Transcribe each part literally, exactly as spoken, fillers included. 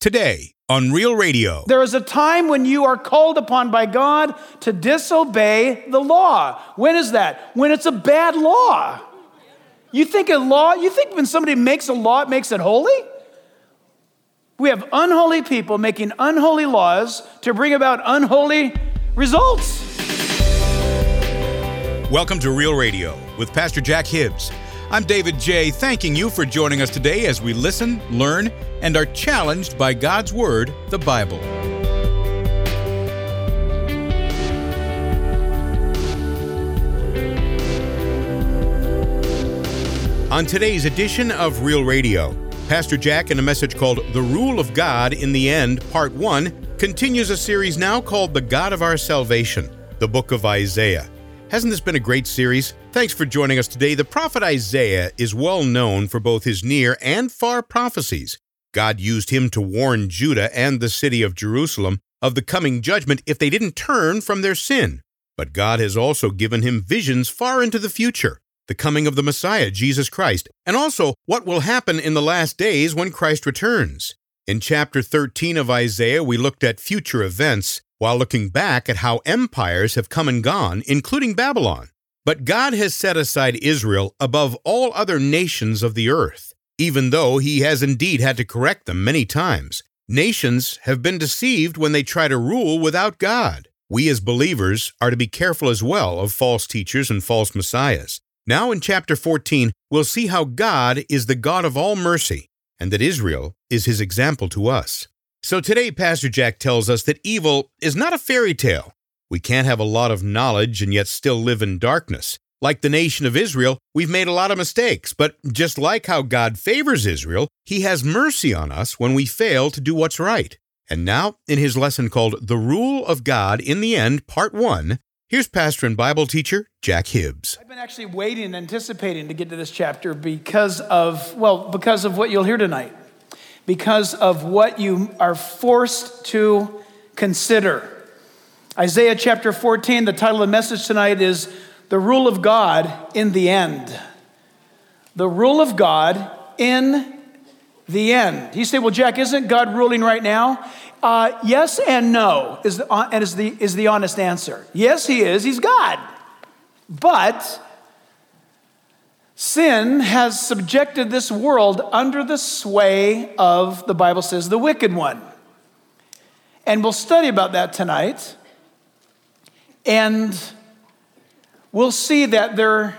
today on Real Radio. There is a time when you are called upon by God to disobey the law. When is that? When it's a bad law. You think a law, you think when somebody makes a law, it makes it holy? We have unholy people making unholy laws to bring about unholy results. Welcome to Real Radio with Pastor Jack Hibbs. I'm David J., thanking you for joining us today as we listen, learn, and are challenged by God's Word, the Bible. On today's edition of Real Radio, Pastor Jack, in a message called The Rule of God in the End, Part one, continues a series now called The God of Our Salvation, the book of Isaiah. Hasn't this been a great series? Thanks for joining us today. The prophet Isaiah is well known for both his near and far prophecies. God used him to warn Judah and the city of Jerusalem of the coming judgment if they didn't turn from their sin. But God has also given him visions far into the future, the coming of the Messiah, Jesus Christ, and also what will happen in the last days when Christ returns. In chapter thirteen of Isaiah, we looked at future events, while looking back at how empires have come and gone, including Babylon. But God has set aside Israel above all other nations of the earth, even though he has indeed had to correct them many times. Nations have been deceived when they try to rule without God. We as believers are to be careful as well of false teachers and false messiahs. Now in chapter fourteen, we'll see how God is the God of all mercy, and that Israel is his example to us. So today, Pastor Jack tells us that evil is not a fairy tale. We can't have a lot of knowledge and yet still live in darkness. Like the nation of Israel, we've made a lot of mistakes, but just like how God favors Israel, he has mercy on us when we fail to do what's right. And now, in his lesson called The Rule of God in the End, Part one, here's pastor and Bible teacher Jack Hibbs. I've been actually waiting and anticipating to get to this chapter because of, well, because of what you'll hear tonight. Because of what you are forced to consider. Isaiah chapter fourteen, the title of the message tonight is The Rule of God in the End. The Rule of God in the End. You say, well, Jack, isn't God ruling right now? Uh, yes and no is the, and is the, is the honest answer. Yes, he is. He's God. But sin has subjected this world under the sway of, the Bible says, the wicked one. And we'll study about that tonight. And we'll see that there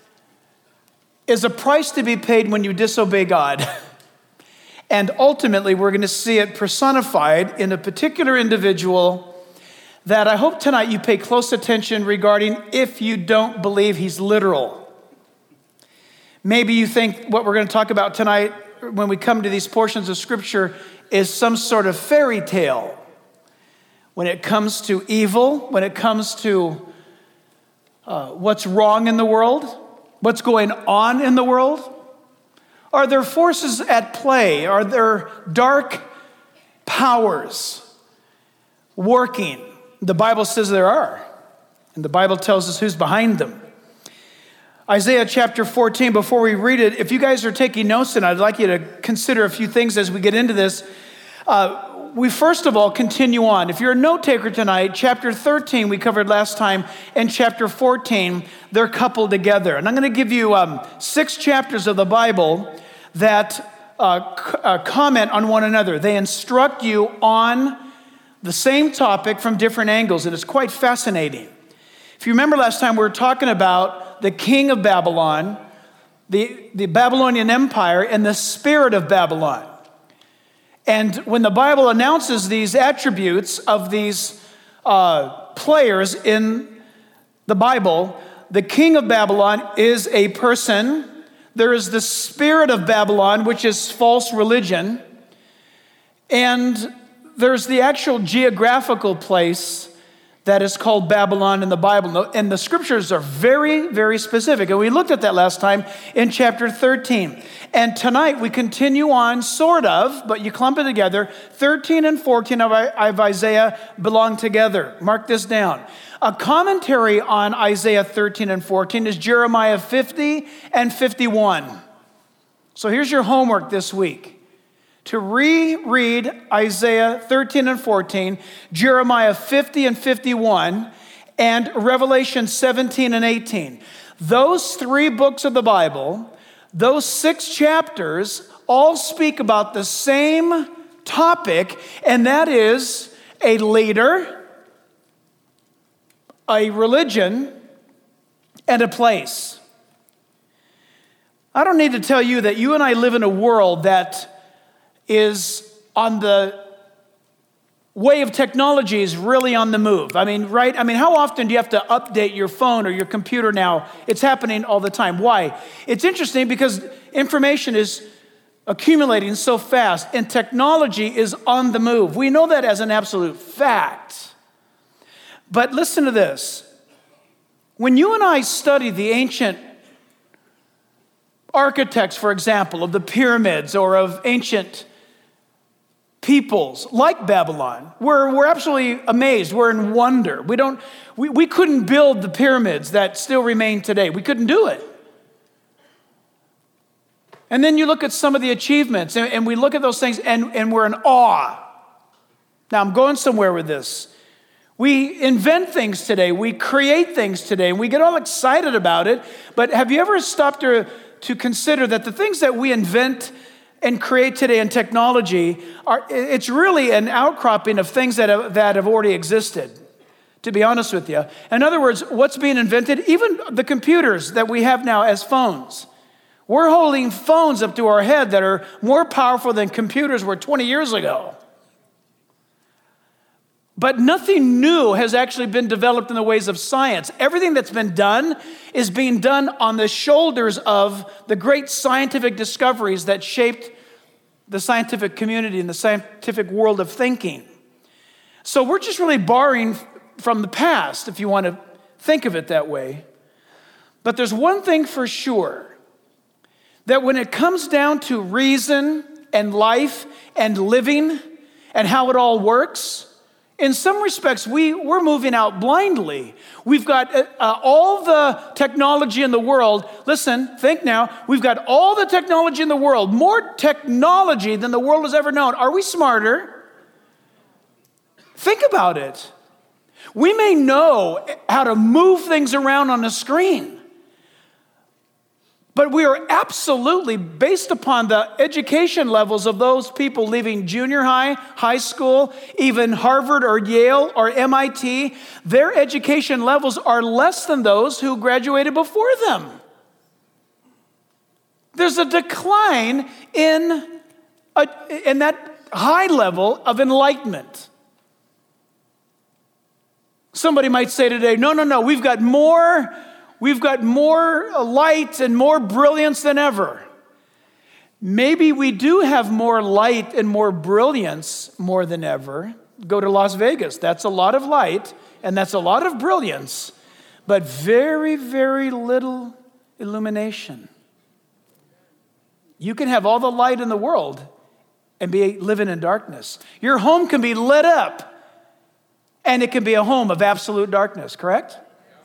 is a price to be paid when you disobey God. And ultimately, we're going to see it personified in a particular individual that I hope tonight you pay close attention regarding if you don't believe he's literal. Maybe you think what we're going to talk about tonight when we come to these portions of Scripture is some sort of fairy tale. When it comes to evil, when it comes to uh, what's wrong in the world, what's going on in the world, are there forces at play? Are there dark powers working? The Bible says there are, and the Bible tells us who's behind them. Isaiah chapter fourteen, before we read it, if you guys are taking notes, and I'd like you to consider a few things as we get into this. Uh, we first of all continue on. If you're a note taker tonight, chapter thirteen we covered last time, and chapter fourteen, they're coupled together. And I'm going to give you um, six chapters of the Bible that uh, c- uh, comment on one another. They instruct you on the same topic from different angles, and it's quite fascinating. If you remember last time, we were talking about the king of Babylon, the, the Babylonian Empire, and the spirit of Babylon. And when the Bible announces these attributes of these uh, players in the Bible, the king of Babylon is a person. There is the spirit of Babylon, which is false religion. And there's the actual geographical place that is called Babylon in the Bible. And the scriptures are very, very specific. And we looked at that last time in chapter thirteen. And tonight we continue on, sort of, but you clump it together. thirteen and fourteen of Isaiah belong together. Mark this down. A commentary on Isaiah thirteen and fourteen is Jeremiah fifty and fifty-one. So here's your homework this week. to reread Isaiah thirteen and fourteen, Jeremiah fifty and fifty-one, and Revelation seventeen and eighteen. Those three books of the Bible, those six chapters, all speak about the same topic, and that is a leader, a religion, and a place. I don't need to tell you that you and I live in a world that is on the way of technology is really on the move. I mean, right? I mean, how often do you have to update your phone or your computer now? It's happening all the time. Why? It's interesting because information is accumulating so fast and technology is on the move. We know that as an absolute fact. But listen to this. When you and I study the ancient architects, for example, of the pyramids or of ancient peoples like Babylon, we're, we're absolutely amazed. We're in wonder. We don't, we, we couldn't build the pyramids that still remain today. We couldn't do it. And then you look at some of the achievements, and, and we look at those things, and, and we're in awe. Now, I'm going somewhere with this. We invent things today. We create things today, and we get all excited about it. But have you ever stopped to, to consider that the things that we invent and create today in technology, are it's really an outcropping of things that have, that have already existed, to be honest with you. In other words, what's being invented, even the computers that we have now as phones. We're holding phones up to our head that are more powerful than computers were twenty years ago. But nothing new has actually been developed in the ways of science. Everything that's been done is being done on the shoulders of the great scientific discoveries that shaped the scientific community and the scientific world of thinking. So we're just really borrowing from the past, if you want to think of it that way. But there's one thing for sure, that when it comes down to reason and life and living and how it all works, in some respects, we, we're moving out blindly. We've got uh, all the technology in the world. Listen, think now. We've got all the technology in the world, more technology than the world has ever known. Are we smarter? Think about it. We may know how to move things around on a screen, but we are absolutely, based upon the education levels of those people leaving junior high, high school, even Harvard or Yale or M I T, their education levels are less than those who graduated before them. There's a decline in, a, in that high level of enlightenment. Somebody might say today, no, no, no, we've got more We've got more light and more brilliance than ever. Maybe we do have more light and more brilliance more than ever. Go to Las Vegas. That's a lot of light and that's a lot of brilliance, but very, very little illumination. You can have all the light in the world and be living in darkness. Your home can be lit up and it can be a home of absolute darkness, correct?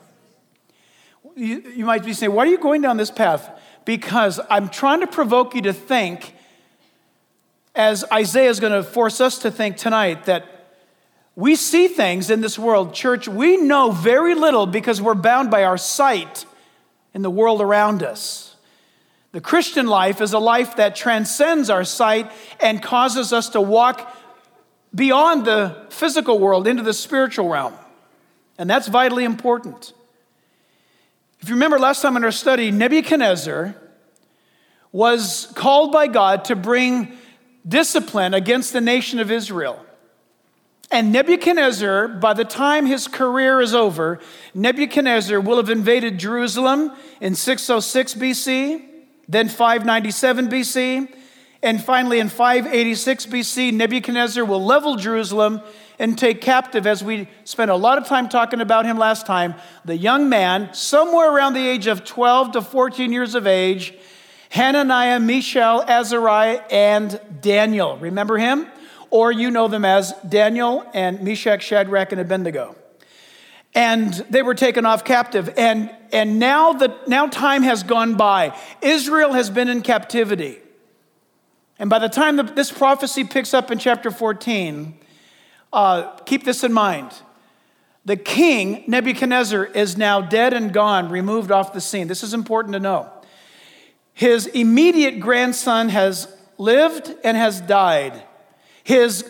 You, you might be saying, why are you going down this path? Because I'm trying to provoke you to think, as Isaiah is going to force us to think tonight, that we see things in this world. Church, we know very little because we're bound by our sight in the world around us. The Christian life is a life that transcends our sight and causes us to walk beyond the physical world into the spiritual realm. And that's vitally important. If you remember last time in our study, Nebuchadnezzar was called by God to bring discipline against the nation of Israel. And Nebuchadnezzar, by the time his career is over, Nebuchadnezzar will have invaded Jerusalem in six oh six B C, then five ninety-seven B C, and finally in five eighty-six B C, Nebuchadnezzar will level Jerusalem and take captive, as we spent a lot of time talking about him last time, the young man, somewhere around the age of twelve to fourteen years of age, Hananiah, Mishael, Azariah, and Daniel. Remember him? Or you know them as Daniel and Meshach, Shadrach, and Abednego. And they were taken off captive. And, and now, the, now time has gone by. Israel has been in captivity. And by the time the, this prophecy picks up in chapter fourteen, uh, keep this in mind. The king, Nebuchadnezzar, is now dead and gone, removed off the scene. This is important to know. His immediate grandson has lived and has died. His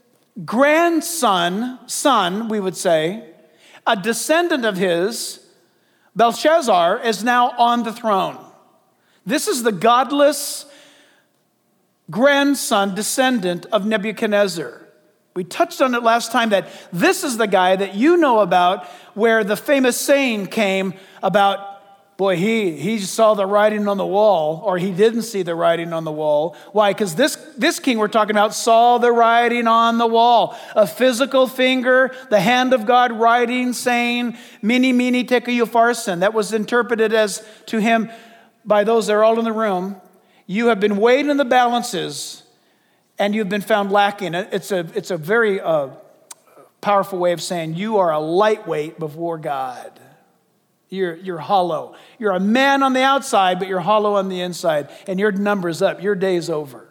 grandson, son, we would say, a descendant of his, Belshazzar, is now on the throne. This is the godless grandson, descendant of Nebuchadnezzar. We touched on it last time that this is the guy that you know about where the famous saying came about, boy, he, he saw the writing on the wall, or he didn't see the writing on the wall. Why? Because this, this king we're talking about saw the writing on the wall. A physical finger, the hand of God writing, saying, Mene, mene, tekel upharsin. That was interpreted as to him by those that are all in the room. You have been weighed in the balances, and you've been found lacking. It's a, it's a very uh, powerful way of saying you are a lightweight before God. You're, you're hollow. You're a man on the outside, but you're hollow on the inside. And your number's up. Your day's over.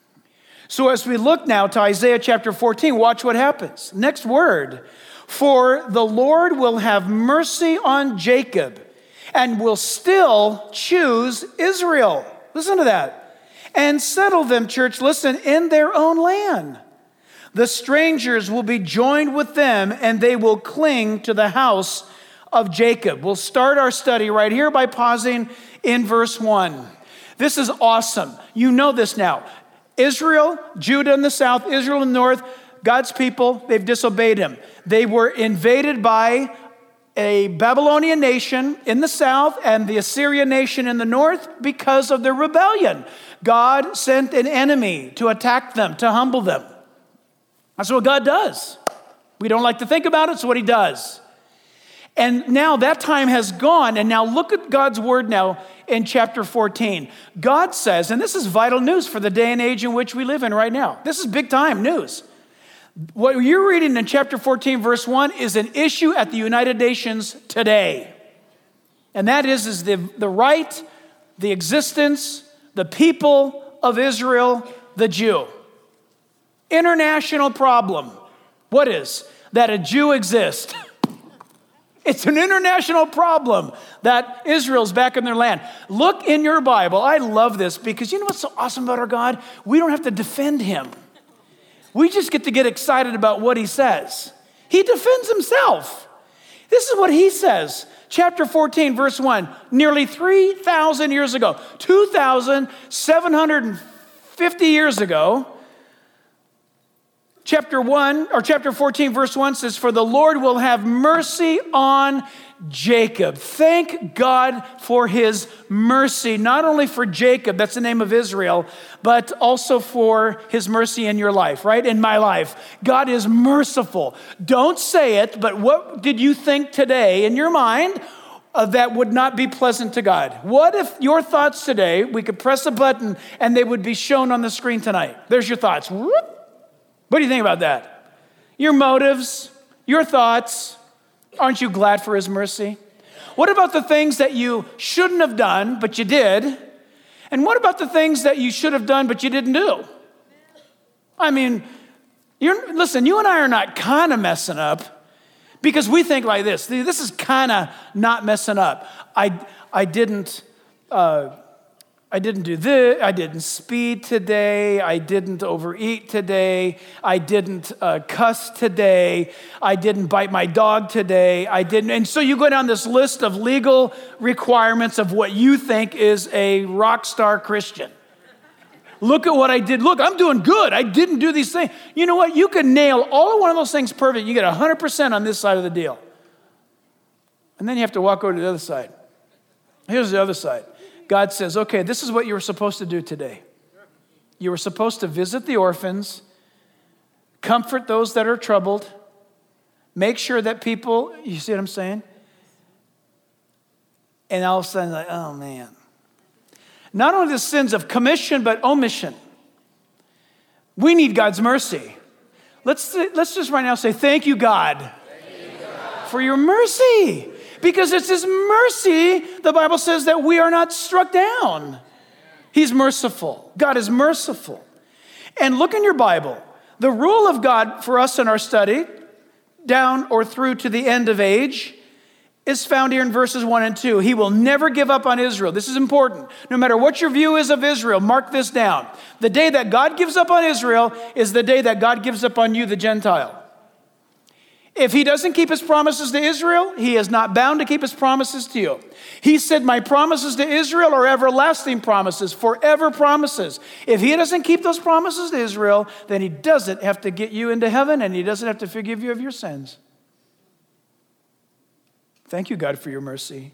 So as we look now to Isaiah chapter fourteen, watch what happens. Next word. For the Lord will have mercy on Jacob and will still choose Israel. Listen to that. And settle them, church, listen, in their own land. The strangers will be joined with them, and they will cling to the house of Jacob. We'll start our study right here by pausing in verse one. This is awesome. You know this now. Israel, Judah in the south, Israel in the north, God's people, they've disobeyed him. They were invaded by a Babylonian nation in the south and the Assyrian nation in the north because of their rebellion. God sent an enemy to attack them, to humble them. That's what God does. We don't like to think about it, it's what he does. And now that time has gone, and now look at God's word now in chapter fourteen. God says, and this is vital news for the day and age in which we live in right now. This is big time news. What you're reading in chapter fourteen, verse one, is an issue at the United Nations today. And that is, is the, the right, the existence, the people of Israel, the Jew. International problem. What is? That a Jew exists. It's an international problem that Israel's back in their land. Look in your Bible. I love this because you know what's so awesome about our God? We don't have to defend him. We just get to get excited about what he says. He defends himself. This is what he says. Chapter fourteen, verse one, nearly three thousand years ago, two thousand seven hundred fifty years ago, chapter one, or chapter fourteen, verse one says, for the Lord will have mercy on Jacob. Thank God for his mercy, not only for Jacob, that's the name of Israel, but also for his mercy in your life, right? In my life. God is merciful. Don't say it, but what did you think today in your mind uh, that would not be pleasant to God? What if your thoughts today, we could press a button and they would be shown on the screen tonight? There's your thoughts. Whoop. What do you think about that? Your motives, your thoughts. Aren't you glad for his mercy? What about the things that you shouldn't have done, but you did? And what about the things that you should have done, but you didn't do? I mean, you're, listen, you and I are not kind of messing up because we think like this. This is kind of not messing up. I, I didn't... Uh, I didn't do this, I didn't speed today, I didn't overeat today, I didn't uh, cuss today, I didn't bite my dog today, I didn't, and so you go down this list of legal requirements of what you think is a rock star Christian. Look at what I did, look, I'm doing good, I didn't do these things. You know what, you can nail all of one of those things perfect, you get one hundred percent on this side of the deal. And then you have to walk over to the other side. Here's the other side. God says, okay, this is what you were supposed to do today. You were supposed to visit the orphans, comfort those that are troubled, make sure that people, you see what I'm saying? And all of a sudden, like, oh man. Not only the sins of commission, but omission. We need God's mercy. Let's, let's just right now say, thank you, God, thank you, God, for your mercy. Because it's his mercy, the Bible says, that we are not struck down. He's merciful. God is merciful. And look in your Bible. The rule of God for us in our study, down or through to the end of age, is found here in verses one and two. He will never give up on Israel. This is important. No matter what your view is of Israel, mark this down. The day that God gives up on Israel is the day that God gives up on you, the Gentile. If he doesn't keep his promises to Israel, he is not bound to keep his promises to you. He said, my promises to Israel are everlasting promises, forever promises. If he doesn't keep those promises to Israel, then he doesn't have to get you into heaven, and he doesn't have to forgive you of your sins. Thank you, God, for your mercy.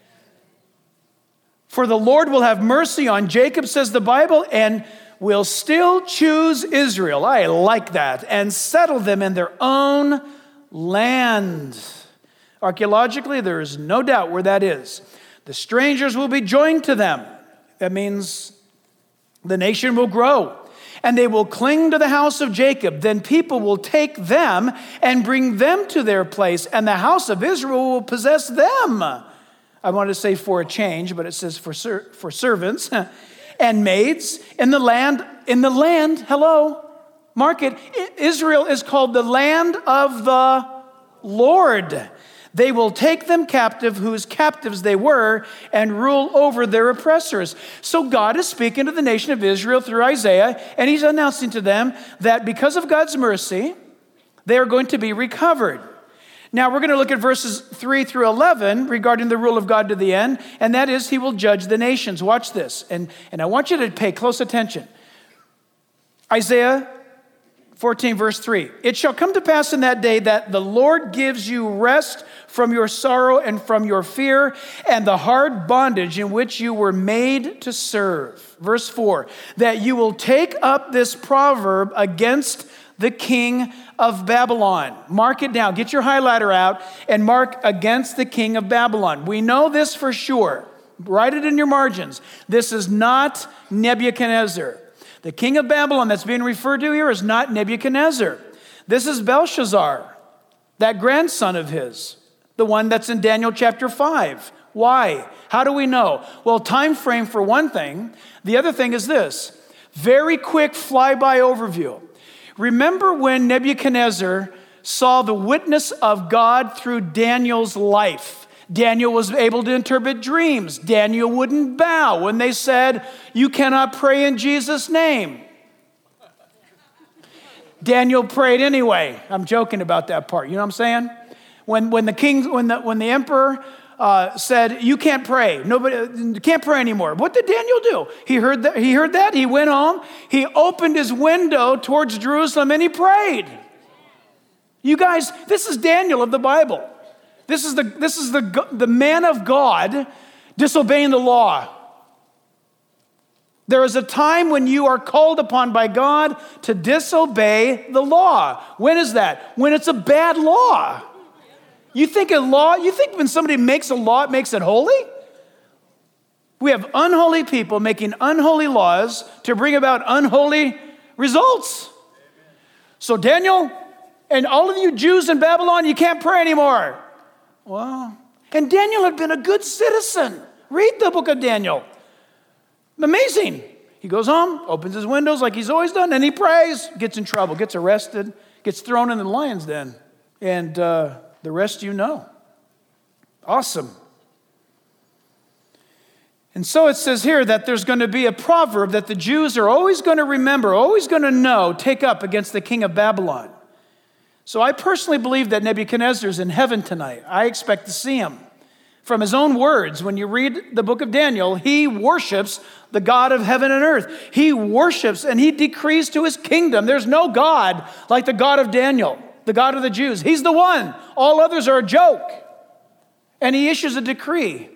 For the Lord will have mercy on Jacob, says the Bible, and will still choose Israel. I like that. And settle them in their own land. Archaeologically, there is no doubt where that is. The strangers will be joined to them. That means the nation will grow. And they will cling to the house of Jacob. Then people will take them and bring them to their place, and the house of Israel will possess them. I wanted to say for a change, but it says for ser- for servants and maids in the land. In the land, hello, mark it. Israel is called the land of the Lord. They will take them captive, whose captives they were, and rule over their oppressors. So God is speaking to the nation of Israel through Isaiah, and he's announcing to them that because of God's mercy, they are going to be recovered. Now, we're going to look at verses three through eleven regarding the rule of God to the end, and that is he will judge the nations. Watch this, and, and I want you to pay close attention. Isaiah fourteen, verse three. It shall come to pass in that day that the Lord gives you rest from your sorrow and from your fear and the hard bondage in which you were made to serve. Verse four, that you will take up this proverb against the king of Babylon. Mark it down. Get your highlighter out and mark against the king of Babylon. We know this for sure. Write it in your margins. This is not Nebuchadnezzar. The king of Babylon that's being referred to here is not Nebuchadnezzar. This is Belshazzar, that grandson of his, the one that's in Daniel chapter five. Why? How do we know? Well, time frame for one thing. The other thing is this. Very quick flyby overview. Remember when Nebuchadnezzar saw the witness of God through Daniel's life? Daniel was able to interpret dreams. Daniel wouldn't bow when they said, you cannot pray in Jesus' name. Daniel prayed anyway. I'm joking about that part. You know what I'm saying? When, when the king, when the, when the emperor uh, said, you can't pray. Nobody can't pray anymore. What did Daniel do? He heard that. He heard that. He went home. He opened his window towards Jerusalem and he prayed. You guys, this is Daniel of the Bible. This is the this is the the man of God disobeying the law. There is a time when you are called upon by God to disobey the law. When is that? When it's a bad law. You think a law, you think when somebody makes a law, it makes it holy? We have unholy people making unholy laws to bring about unholy results. So Daniel and all of you Jews in Babylon, you can't pray anymore. Well, and Daniel had been a good citizen. Read the book of Daniel. Amazing. He goes home, opens his windows like he's always done, and he prays, gets in trouble, gets arrested, gets thrown in the lion's den. And uh, the rest you know. Awesome. And so it says here that there's going to be a proverb that the Jews are always going to remember, always going to know, take up against the king of Babylon. So I personally believe that Nebuchadnezzar is in heaven tonight. I expect to see him. From his own words, when you read the book of Daniel, he worships the God of heaven and earth. He worships and he decrees to his kingdom. There's no God like the God of Daniel, the God of the Jews. He's the one. All others are a joke. And he issues a decree.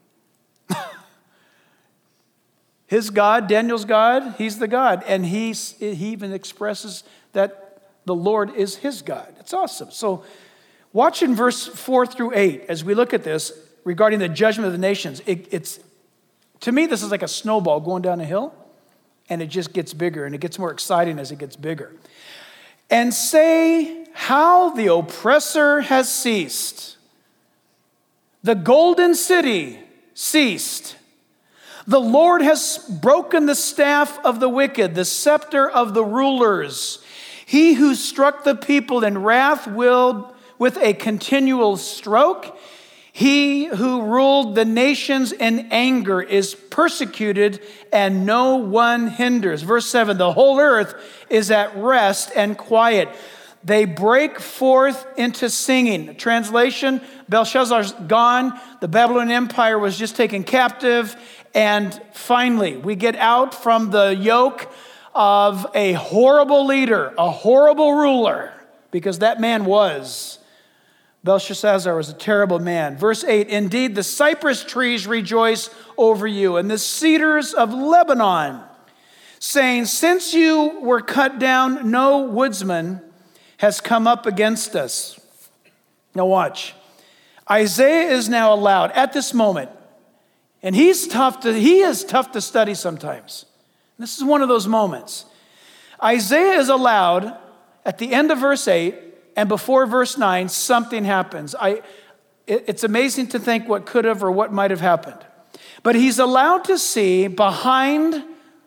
His God, Daniel's God, he's the God. And he, he even expresses that the Lord is his God. It's awesome. So watch in verse four through eight as we look at this regarding the judgment of the nations. It, it's, to me, this is like a snowball going down a hill, and it just gets bigger, and it gets more exciting as it gets bigger. And say how the oppressor has ceased. The golden city ceased. The Lord has broken the staff of the wicked, the scepter of the rulers. He who struck the people in wrath will, with a continual stroke. He who ruled the nations in anger is persecuted, and no one hinders. Verse seven, the whole earth is at rest and quiet. They break forth into singing. Translation, Belshazzar's gone. The Babylonian Empire was just taken captive. And finally, we get out from the yoke of a horrible leader, a horrible ruler, because that man was. Belshazzar was a terrible man. Verse eight, indeed, the cypress trees rejoice over you, and the cedars of Lebanon, saying, since you were cut down, no woodsman has come up against us. Now watch. Isaiah is now allowed at this moment, and he's tough to, he is tough to study sometimes. This is one of those moments. Isaiah is allowed at the end of verse eight and before verse nine, something happens. I, it, it's amazing to think what could have or what might have happened. But he's allowed to see behind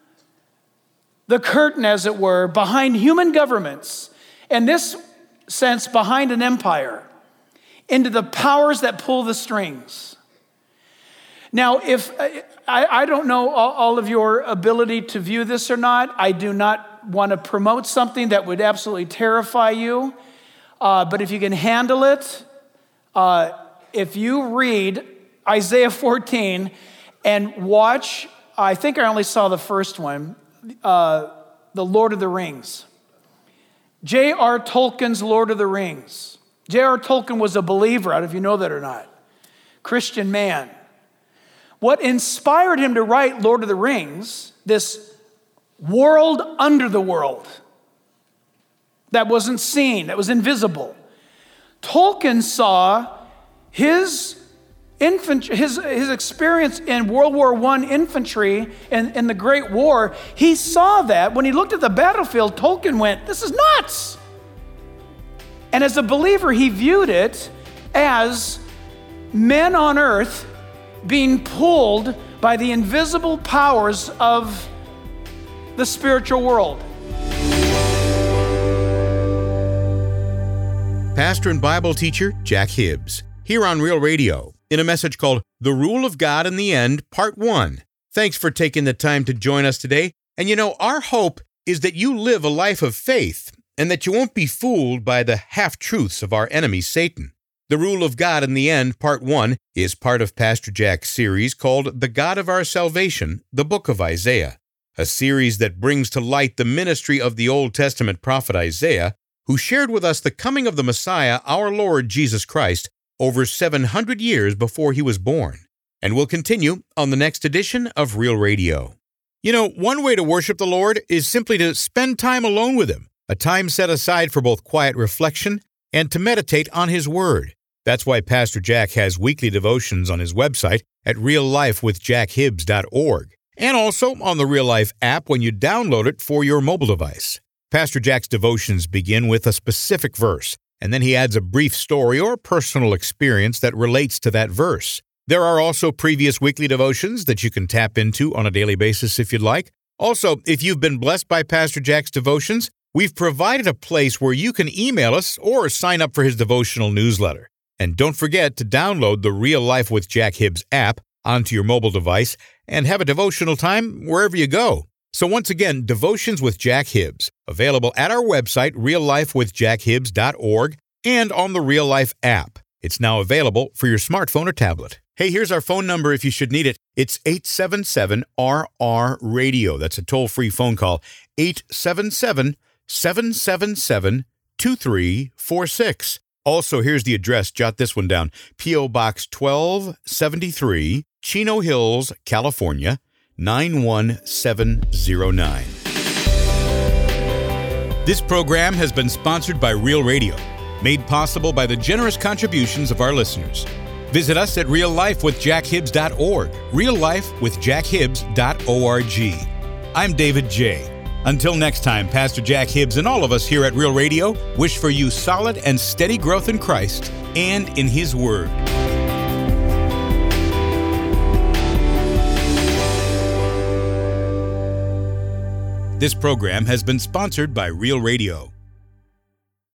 the curtain, as it were, behind human governments, in this sense, behind an empire, into the powers that pull the strings. Now, if I, I don't know all, all of your ability to view this or not, I do not want to promote something that would absolutely terrify you. Uh, but if you can handle it, uh, if you read Isaiah fourteen and watch, I think I only saw the first one, uh, The Lord of the Rings. J R Tolkien's Lord of the Rings. J R Tolkien was a believer, I don't know if you know that or not. Christian man. What inspired him to write Lord of the Rings, this world under the world, that wasn't seen, that was invisible. Tolkien saw his infantry, his, his experience in World War One infantry and in the Great War. He saw that when he looked at the battlefield, Tolkien went, this is nuts. And as a believer, he viewed it as men on earth being pulled by the invisible powers of the spiritual world. Pastor and Bible teacher Jack Hibbs, here on Real Radio, in a message called The Rule of God in the End, Part one. Thanks for taking the time to join us today. And you know, our hope is that you live a life of faith and that you won't be fooled by the half-truths of our enemy, Satan. The Rule of God in the End, Part one, is part of Pastor Jack's series called The God of Our Salvation, the Book of Isaiah, a series that brings to light the ministry of the Old Testament prophet Isaiah, who shared with us the coming of the Messiah, our Lord Jesus Christ, over seven hundred years before he was born, and will continue on the next edition of Real Radio. You know, one way to worship the Lord is simply to spend time alone with Him, a time set aside for both quiet reflection and to meditate on His Word. That's why Pastor Jack has weekly devotions on his website at real life with jack hibbs dot org, and also on the Real Life app when you download it for your mobile device. Pastor Jack's devotions begin with a specific verse, and then he adds a brief story or personal experience that relates to that verse. There are also previous weekly devotions that you can tap into on a daily basis if you'd like. Also, if you've been blessed by Pastor Jack's devotions, we've provided a place where you can email us or sign up for his devotional newsletter. And don't forget to download the Real Life with Jack Hibbs app onto your mobile device and have a devotional time wherever you go. So once again, Devotions with Jack Hibbs, available at our website, real life with jack hibbs dot org, and on the Real Life app. It's now available for your smartphone or tablet. Hey, here's our phone number if you should need it. It's eight seven seven R R radio. That's a toll-free phone call, eight seven seven, seven seven seven, two three four six. Also, here's the address. Jot this one down. P O. Box twelve seventy-three, Chino Hills, California, nine one seven zero nine. This program has been sponsored by Real Radio, made possible by the generous contributions of our listeners. Visit us at real life with jack hibbs dot org, real life with jack hibbs dot org. I'm David J. Until next time, Pastor Jack Hibbs and all of us here at Real Radio wish for you solid and steady growth in Christ and in His Word. This program has been sponsored by Real Radio.